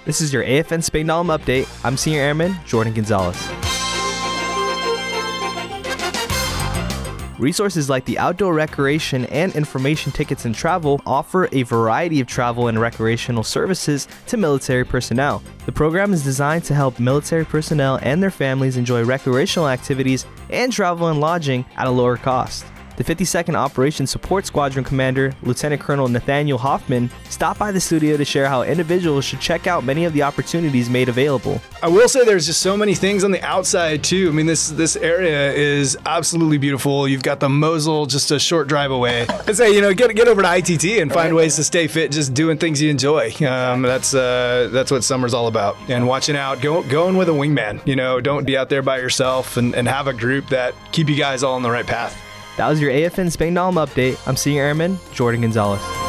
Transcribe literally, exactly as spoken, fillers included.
This is your A F N Spangdahlem update. I'm Senior Airman Jordan Gonzalez. Resources like the Outdoor Recreation and Information Tickets and Travel offer a variety of travel and recreational services to military personnel. The program is designed to help military personnel and their families enjoy recreational activities and travel and lodging at a lower cost. The fifty-second Operations Support Squadron Commander, Lieutenant Colonel Nathaniel Hoffman, stopped by the studio to share how individuals should check out many of the opportunities made available. I will say there's just so many things on the outside too. I mean, this this area is absolutely beautiful. You've got the Mosel just a short drive away. I'd say, you know, get get over to I T T and find ways to stay fit, just doing things you enjoy. Um, that's uh, that's what summer's all about. And watching out, go, going with a wingman. You know, don't be out there by yourself, and, and have a group that keep you guys all on the right path. That was your A F N Spangdahlem update. I'm Senior Airman Jordan Gonzalez.